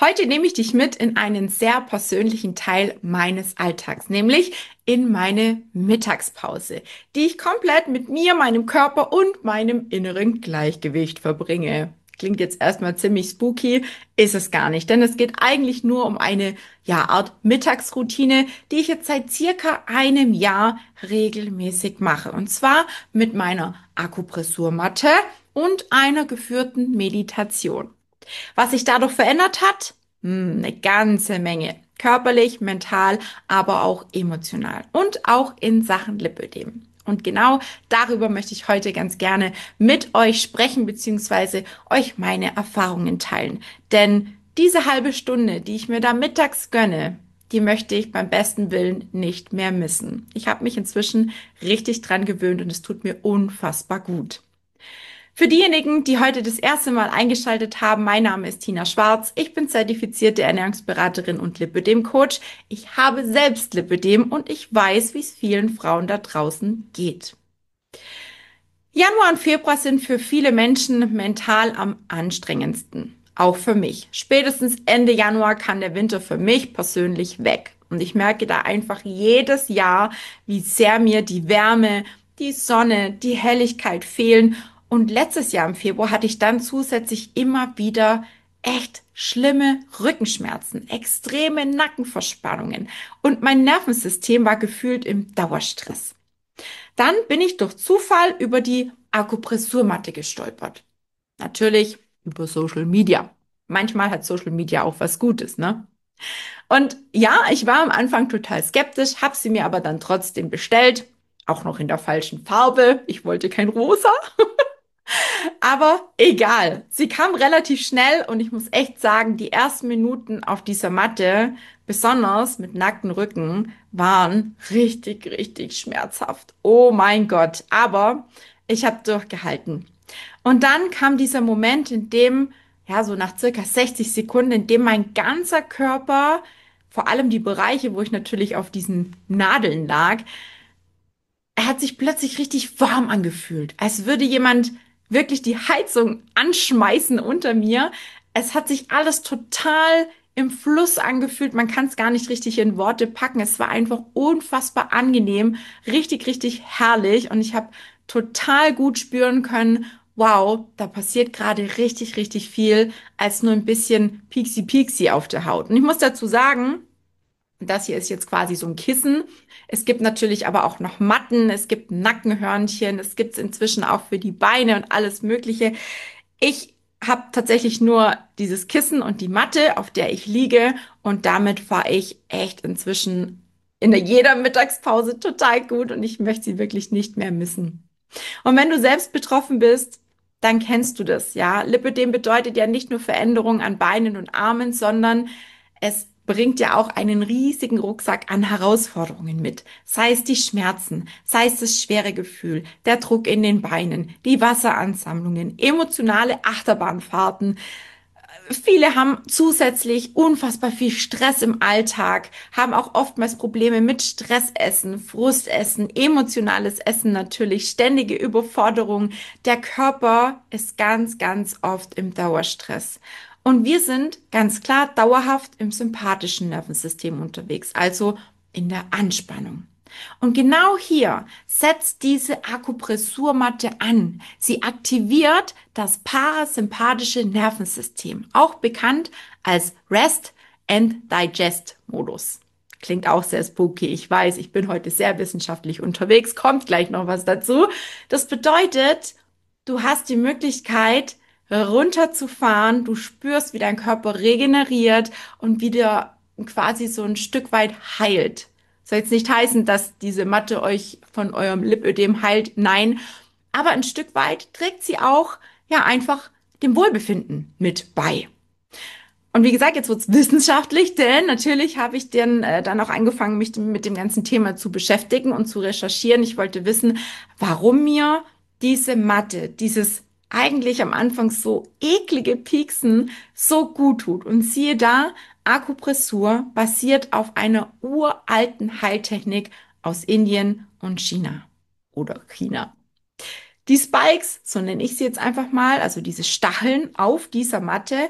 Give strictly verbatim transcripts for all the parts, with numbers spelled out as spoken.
Heute nehme ich dich mit in einen sehr persönlichen Teil meines Alltags, nämlich in meine Mittagspause, die ich komplett mit mir, meinem Körper und meinem inneren Gleichgewicht verbringe. Klingt jetzt erstmal ziemlich spooky, ist es gar nicht, denn es geht eigentlich nur um eine, ja, Art Mittagsroutine, die ich jetzt seit circa einem Jahr regelmäßig mache. Und zwar mit meiner Akupressurmatte und einer geführten Meditation. Was sich dadurch verändert hat? Hm, eine ganze Menge. Körperlich, mental, aber auch emotional und auch in Sachen Lipödem. Und genau darüber möchte ich heute ganz gerne mit euch sprechen, beziehungsweise euch meine Erfahrungen teilen. Denn diese halbe Stunde, die ich mir da mittags gönne, die möchte ich beim besten Willen nicht mehr missen. Ich habe mich inzwischen richtig dran gewöhnt und es tut mir unfassbar gut. Für diejenigen, die heute das erste Mal eingeschaltet haben, mein Name ist Tina Schwarz. Ich bin zertifizierte Ernährungsberaterin und Lipödem-Coach. Ich habe selbst Lipödem und ich weiß, wie es vielen Frauen da draußen geht. Januar und Februar sind für viele Menschen mental am anstrengendsten. Auch für mich. Spätestens Ende Januar kann der Winter für mich persönlich weg. Und ich merke da einfach jedes Jahr, wie sehr mir die Wärme, die Sonne, die Helligkeit fehlen. Und letztes Jahr im Februar hatte ich dann zusätzlich immer wieder echt schlimme Rückenschmerzen, extreme Nackenverspannungen und mein Nervensystem war gefühlt im Dauerstress. Dann bin ich durch Zufall über die Akupressurmatte gestolpert. Natürlich über Social Media. Manchmal hat Social Media auch was Gutes, ne? Und ja, ich war am Anfang total skeptisch, habe sie mir aber dann trotzdem bestellt. Auch noch in der falschen Farbe. Ich wollte kein Rosa. Aber egal. Sie kam relativ schnell und ich muss echt sagen, die ersten Minuten auf dieser Matte, besonders mit nacktem Rücken, waren richtig, richtig schmerzhaft. Oh mein Gott. Aber ich habe durchgehalten. Und dann kam dieser Moment, in dem, ja, so nach circa sechzig Sekunden, in dem mein ganzer Körper, vor allem die Bereiche, wo ich natürlich auf diesen Nadeln lag, er hat sich plötzlich richtig warm angefühlt, als würde jemand wirklich die Heizung anschmeißen unter mir. Es hat sich alles total im Fluss angefühlt. Man kann es gar nicht richtig in Worte packen. Es war einfach unfassbar angenehm, richtig, richtig herrlich. Und ich habe total gut spüren können, wow, da passiert gerade richtig, richtig viel, als nur ein bisschen Pieksi-Pieksi auf der Haut. Und ich muss dazu sagen, das hier ist jetzt quasi so ein Kissen. Es gibt natürlich aber auch noch Matten, es gibt Nackenhörnchen, es gibt es inzwischen auch für die Beine und alles Mögliche. Ich habe tatsächlich nur dieses Kissen und die Matte, auf der ich liege und damit fahre ich echt inzwischen in jeder Mittagspause total gut und ich möchte sie wirklich nicht mehr missen. Und wenn du selbst betroffen bist, dann kennst du das, ja. Lipödem bedeutet ja nicht nur Veränderungen an Beinen und Armen, sondern es bringt ja auch einen riesigen Rucksack an Herausforderungen mit. Sei es die Schmerzen, sei es das schwere Gefühl, der Druck in den Beinen, die Wasseransammlungen, emotionale Achterbahnfahrten. Viele haben zusätzlich unfassbar viel Stress im Alltag, haben auch oftmals Probleme mit Stressessen, Frustessen, emotionales Essen natürlich, ständige Überforderung. Der Körper ist ganz, ganz oft im Dauerstress. Und wir sind ganz klar dauerhaft im sympathischen Nervensystem unterwegs, also in der Anspannung. Und genau hier setzt diese Akupressurmatte an. Sie aktiviert das parasympathische Nervensystem, auch bekannt als Rest and Digest Modus. Klingt auch sehr spooky. Ich weiß, ich bin heute sehr wissenschaftlich unterwegs. Kommt gleich noch was dazu. Das bedeutet, du hast die Möglichkeit, runterzufahren. Du spürst, wie dein Körper regeneriert und wieder quasi so ein Stück weit heilt. Soll jetzt nicht heißen, dass diese Matte euch von eurem Lipödem heilt. Nein. Aber ein Stück weit trägt sie auch, ja, einfach dem Wohlbefinden mit bei. Und wie gesagt, jetzt wird's wissenschaftlich, denn natürlich habe ich dann, äh, dann auch angefangen, mich mit dem ganzen Thema zu beschäftigen und zu recherchieren. Ich wollte wissen, warum mir diese Matte, dieses eigentlich am Anfang so eklige Pieksen so gut tut. Und siehe da, Akupressur basiert auf einer uralten Heiltechnik aus Indien und China oder China. Die Spikes, so nenne ich sie jetzt einfach mal, also diese Stacheln auf dieser Matte,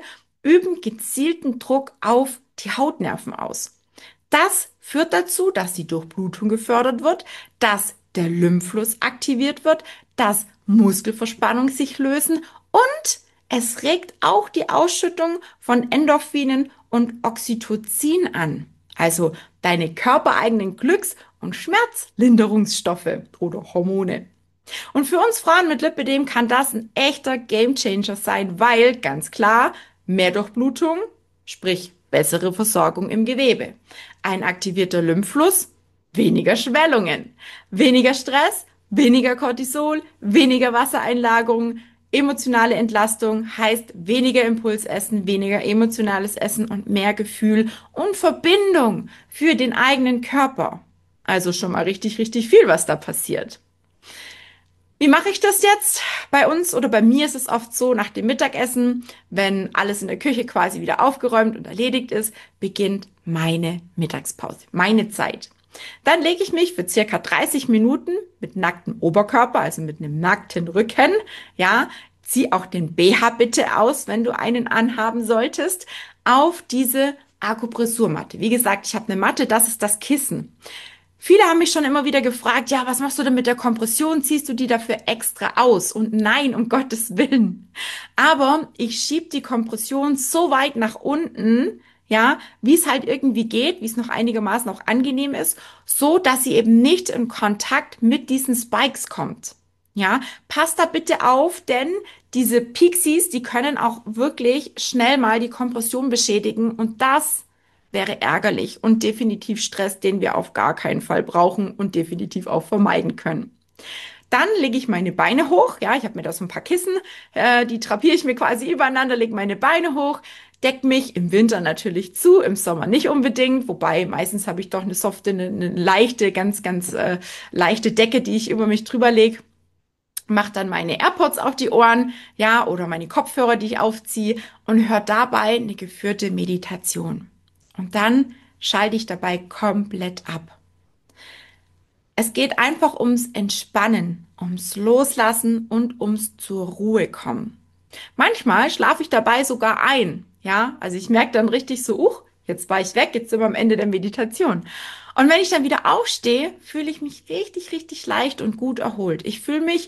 üben gezielten Druck auf die Hautnerven aus. Das führt dazu, dass die Durchblutung gefördert wird, dass der Lymphfluss aktiviert wird, dass Muskelverspannungen sich lösen und es regt auch die Ausschüttung von Endorphinen und Oxytocin an, also deine körpereigenen Glücks- und Schmerzlinderungsstoffe oder Hormone. Und für uns Frauen mit Lipödem kann das ein echter Gamechanger sein, weil ganz klar mehr Durchblutung, sprich bessere Versorgung im Gewebe. Ein aktivierter Lymphfluss, weniger Schwellungen, weniger Stress, weniger Cortisol, weniger Wassereinlagerung, emotionale Entlastung heißt weniger Impulsessen, weniger emotionales Essen und mehr Gefühl und Verbindung für den eigenen Körper. Also schon mal richtig, richtig viel, was da passiert. Wie mache ich das jetzt? Bei uns oder bei mir ist es oft so, nach dem Mittagessen, wenn alles in der Küche quasi wieder aufgeräumt und erledigt ist, beginnt meine Mittagspause, meine Zeit. Dann lege ich mich für circa dreißig Minuten mit nacktem Oberkörper, also mit einem nackten Rücken, ja, zieh auch den B H bitte aus, wenn du einen anhaben solltest, auf diese Akupressurmatte. Wie gesagt, ich habe eine Matte, das ist das Kissen. Viele haben mich schon immer wieder gefragt, ja, was machst du denn mit der Kompression? Ziehst du die dafür extra aus? Und nein, um Gottes Willen. Aber ich schieb die Kompression so weit nach unten, ja, wie es halt irgendwie geht, wie es noch einigermaßen auch angenehm ist, so dass sie eben nicht in Kontakt mit diesen Spikes kommt. Ja, passt da bitte auf, denn diese Pixies, die können auch wirklich schnell mal die Kompression beschädigen und das wäre ärgerlich und definitiv Stress, den wir auf gar keinen Fall brauchen und definitiv auch vermeiden können. Dann lege ich meine Beine hoch. Ja, ich habe mir da so ein paar Kissen, äh, die drapiere ich mir quasi übereinander, lege meine Beine hoch, deck mich im Winter natürlich zu, im Sommer nicht unbedingt, wobei meistens habe ich doch eine softe, eine, eine leichte, ganz, ganz äh, leichte Decke, die ich über mich drüber lege. Mach dann meine AirPods auf die Ohren, ja, oder meine Kopfhörer, die ich aufziehe und höre dabei eine geführte Meditation. Und dann schalte ich dabei komplett ab. Es geht einfach ums Entspannen, ums Loslassen und ums zur Ruhe kommen. Manchmal schlafe ich dabei sogar ein. Ja, also ich merke dann richtig so, uch, jetzt war ich weg, jetzt sind wir am Ende der Meditation. Und wenn ich dann wieder aufstehe, fühle ich mich richtig, richtig leicht und gut erholt. Ich fühle mich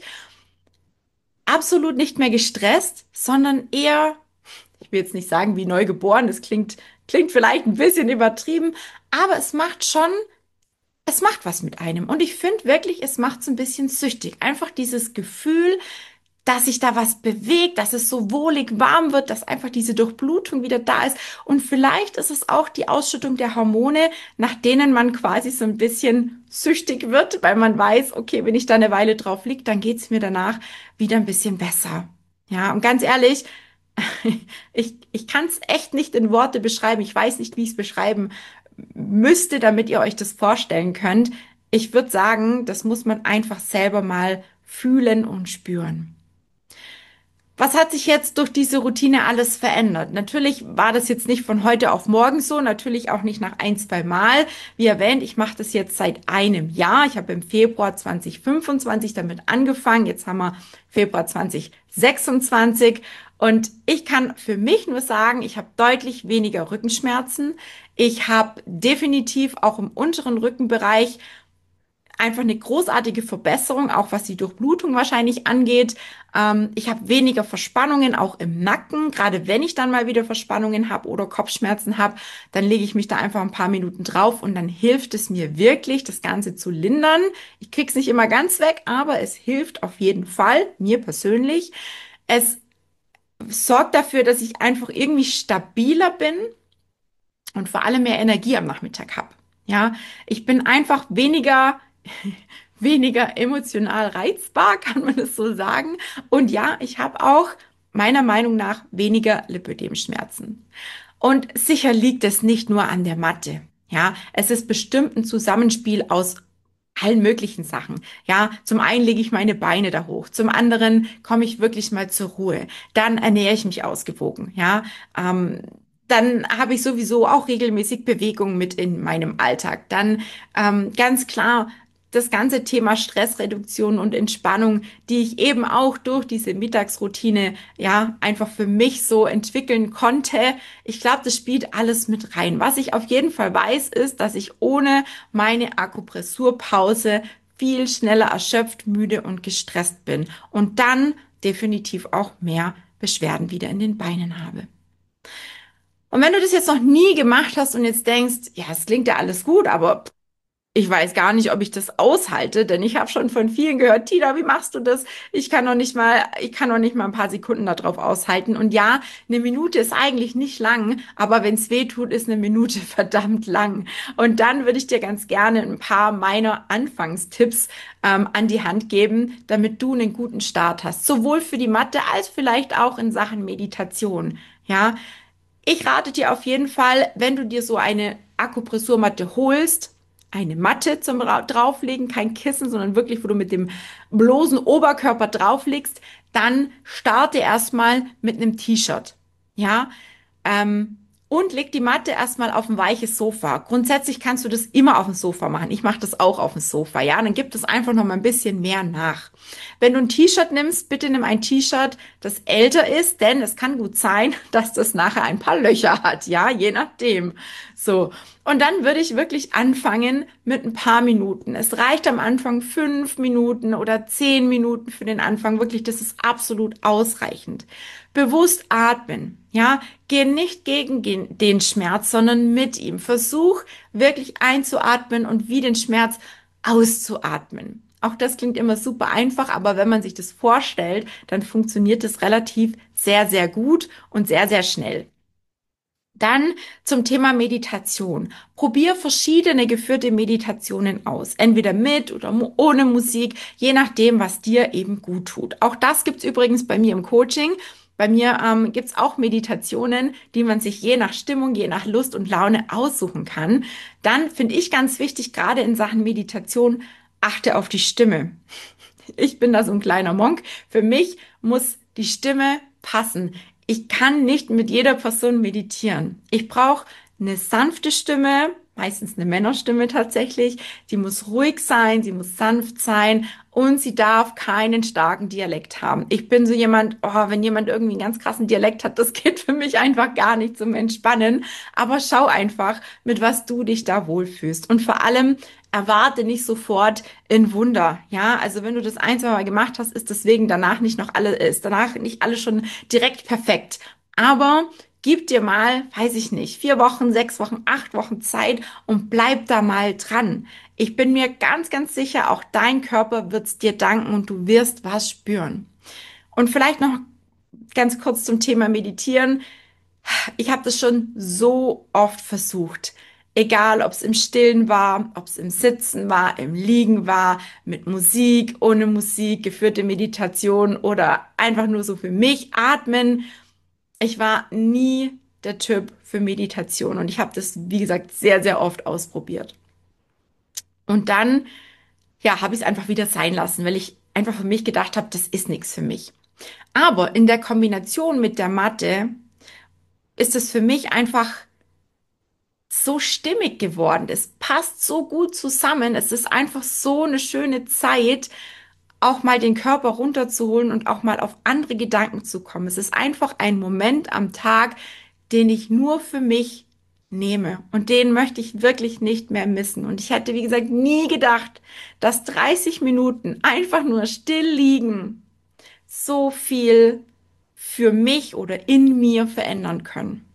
absolut nicht mehr gestresst, sondern eher, ich will jetzt nicht sagen wie neu geboren, das klingt, klingt vielleicht ein bisschen übertrieben, aber es macht schon, es macht was mit einem. Und ich finde wirklich, es macht so ein bisschen süchtig. Einfach dieses Gefühl, dass sich da was bewegt, dass es so wohlig warm wird, dass einfach diese Durchblutung wieder da ist. Und vielleicht ist es auch die Ausschüttung der Hormone, nach denen man quasi so ein bisschen süchtig wird, weil man weiß, okay, wenn ich da eine Weile drauf liege, dann geht's mir danach wieder ein bisschen besser. Ja, und ganz ehrlich, ich, ich kann es echt nicht in Worte beschreiben. Ich weiß nicht, wie ich es beschreiben müsste, damit ihr euch das vorstellen könnt. Ich würde sagen, das muss man einfach selber mal fühlen und spüren. Was hat sich jetzt durch diese Routine alles verändert? Natürlich war das jetzt nicht von heute auf morgen so, natürlich auch nicht nach ein, zwei Mal. Wie erwähnt, ich mache das jetzt seit einem Jahr. Ich habe im Februar zwanzig fünfundzwanzig damit angefangen. Jetzt haben wir Februar zwanzig sechsundzwanzig und ich kann für mich nur sagen, ich habe deutlich weniger Rückenschmerzen. Ich habe definitiv auch im unteren Rückenbereich einfach eine großartige Verbesserung, auch was die Durchblutung wahrscheinlich angeht. Ähm, ich habe weniger Verspannungen, auch im Nacken. Gerade wenn ich dann mal wieder Verspannungen habe oder Kopfschmerzen habe, dann lege ich mich da einfach ein paar Minuten drauf und dann hilft es mir wirklich, das Ganze zu lindern. Ich krieg's nicht immer ganz weg, aber es hilft auf jeden Fall, mir persönlich. Es sorgt dafür, dass ich einfach irgendwie stabiler bin und vor allem mehr Energie am Nachmittag habe. Ja, ich bin einfach weniger weniger emotional reizbar, kann man das so sagen. Und ja, ich habe auch meiner Meinung nach weniger Lipödemschmerzen. Und sicher liegt es nicht nur an der Matte. Ja, es ist bestimmt ein Zusammenspiel aus allen möglichen Sachen. Ja, zum einen lege ich meine Beine da hoch, zum anderen komme ich wirklich mal zur Ruhe. Dann ernähre ich mich ausgewogen. Ja, ähm, dann habe ich sowieso auch regelmäßig Bewegung mit in meinem Alltag. Dann ähm, ganz klar das ganze Thema Stressreduktion und Entspannung, die ich eben auch durch diese Mittagsroutine, ja, einfach für mich so entwickeln konnte. Ich glaube, das spielt alles mit rein. Was ich auf jeden Fall weiß, ist, dass ich ohne meine Akupressurpause viel schneller erschöpft, müde und gestresst bin und dann definitiv auch mehr Beschwerden wieder in den Beinen habe. Und wenn du das jetzt noch nie gemacht hast und jetzt denkst, ja, es klingt ja alles gut, aber ich weiß gar nicht, ob ich das aushalte, denn ich habe schon von vielen gehört, Tina, wie machst du das? Ich kann noch nicht mal, ich kann noch nicht mal ein paar Sekunden darauf aushalten. Und ja, eine Minute ist eigentlich nicht lang, aber wenn es weh tut, ist eine Minute verdammt lang. Und dann würde ich dir ganz gerne ein paar meiner Anfangstipps ähm, an die Hand geben, damit du einen guten Start hast, sowohl für die Mathe als vielleicht auch in Sachen Meditation. Ja, ich rate dir auf jeden Fall, wenn du dir so eine Akupressurmatte holst, eine Matte zum Ra- drauflegen, kein Kissen, sondern wirklich, wo du mit dem bloßen Oberkörper drauflegst, dann starte erstmal mit einem T-Shirt. Ja, ähm, und leg die Matte erstmal auf ein weiches Sofa. Grundsätzlich kannst du das immer auf dem Sofa machen. Ich mache das auch auf dem Sofa, ja. Dann gibt es einfach noch mal ein bisschen mehr nach. Wenn du ein T-Shirt nimmst, bitte nimm ein T-Shirt, das älter ist, denn es kann gut sein, dass das nachher ein paar Löcher hat, ja, je nachdem. So. Und dann würde ich wirklich anfangen mit ein paar Minuten. Es reicht am Anfang fünf Minuten oder zehn Minuten für den Anfang. Wirklich, das ist absolut ausreichend. Bewusst atmen. Ja, geh nicht gegen den Schmerz, sondern mit ihm. Versuch wirklich einzuatmen und wie den Schmerz auszuatmen. Auch das klingt immer super einfach, aber wenn man sich das vorstellt, dann funktioniert es relativ sehr, sehr gut und sehr, sehr schnell. Dann zum Thema Meditation. Probier verschiedene geführte Meditationen aus. Entweder mit oder mu- ohne Musik, je nachdem, was dir eben gut tut. Auch das gibt's übrigens bei mir im Coaching. Bei mir ähm, gibt's auch Meditationen, die man sich je nach Stimmung, je nach Lust und Laune aussuchen kann. Dann finde ich ganz wichtig, gerade in Sachen Meditation, achte auf die Stimme. Ich bin da so ein kleiner Monk. Für mich muss die Stimme passen. Ich kann nicht mit jeder Person meditieren. Ich brauche eine sanfte Stimme, meistens eine Männerstimme tatsächlich. Die muss ruhig sein, sie muss sanft sein und sie darf keinen starken Dialekt haben. Ich bin so jemand, oh, wenn jemand irgendwie einen ganz krassen Dialekt hat, das geht für mich einfach gar nicht zum Entspannen. Aber schau einfach, mit was du dich da wohlfühlst. Und vor allem erwarte nicht sofort ein Wunder. Ja, also wenn du das ein, zwei Mal gemacht hast, ist deswegen danach nicht noch alle, ist danach nicht alles schon direkt perfekt. Aber gib dir mal, weiß ich nicht, vier Wochen, sechs Wochen, acht Wochen Zeit und bleib da mal dran. Ich bin mir ganz, ganz sicher, auch dein Körper wird's dir danken und du wirst was spüren. Und vielleicht noch ganz kurz zum Thema Meditieren. Ich habe das schon so oft versucht. Egal, ob es im Stillen war, ob es im Sitzen war, im Liegen war, mit Musik, ohne Musik, geführte Meditation oder einfach nur so für mich atmen. Ich war nie der Typ für Meditation und ich habe das, wie gesagt, sehr, sehr oft ausprobiert. Und dann, ja, habe ich es einfach wieder sein lassen, weil ich einfach für mich gedacht habe, das ist nichts für mich. Aber in der Kombination mit der Mathe ist es für mich einfach so stimmig geworden. Es passt so gut zusammen. Es ist einfach so eine schöne Zeit, auch mal den Körper runterzuholen und auch mal auf andere Gedanken zu kommen. Es ist einfach ein Moment am Tag, den ich nur für mich nehme. Und den möchte ich wirklich nicht mehr missen. Und ich hätte, wie gesagt, nie gedacht, dass dreißig Minuten einfach nur still liegen so viel für mich oder in mir verändern können.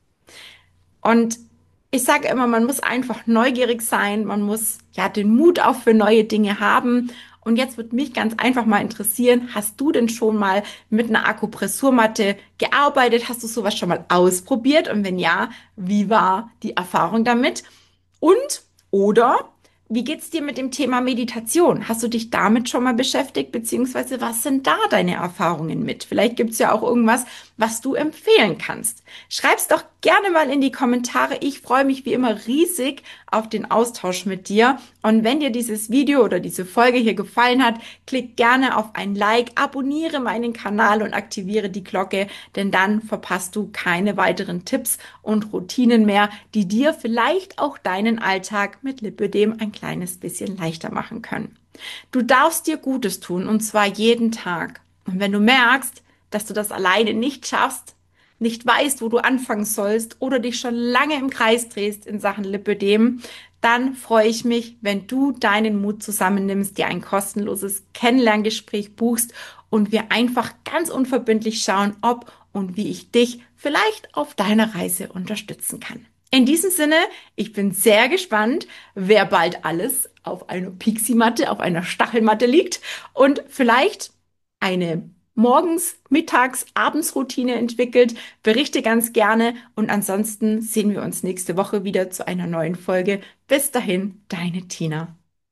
Und ich sage immer, man muss einfach neugierig sein, man muss ja den Mut auch für neue Dinge haben. Und jetzt würde mich ganz einfach mal interessieren, hast du denn schon mal mit einer Akupressurmatte gearbeitet? Hast du sowas schon mal ausprobiert? Und wenn ja, wie war die Erfahrung damit? Und oder wie geht's dir mit dem Thema Meditation? Hast du dich damit schon mal beschäftigt? Beziehungsweise was sind da deine Erfahrungen mit? Vielleicht gibt's ja auch irgendwas, was du empfehlen kannst. Schreib's doch gerne mal in die Kommentare. Ich freue mich wie immer riesig auf den Austausch mit dir. Und wenn dir dieses Video oder diese Folge hier gefallen hat, klick gerne auf ein Like, abonniere meinen Kanal und aktiviere die Glocke, denn dann verpasst du keine weiteren Tipps und Routinen mehr, die dir vielleicht auch deinen Alltag mit Lipödem ein kleines bisschen leichter machen können. Du darfst dir Gutes tun, und zwar jeden Tag. Und wenn du merkst, dass du das alleine nicht schaffst, nicht weißt, wo du anfangen sollst oder dich schon lange im Kreis drehst in Sachen Lipödem, dann freue ich mich, wenn du deinen Mut zusammennimmst, dir ein kostenloses Kennenlerngespräch buchst und wir einfach ganz unverbindlich schauen, ob und wie ich dich vielleicht auf deiner Reise unterstützen kann. In diesem Sinne, ich bin sehr gespannt, wer bald alles auf einer Pixie-Matte, auf einer Stachelmatte liegt und vielleicht eine Morgens-, Mittags-, Abendsroutine entwickelt. Berichte ganz gerne und ansonsten sehen wir uns nächste Woche wieder zu einer neuen Folge. Bis dahin, deine Tina.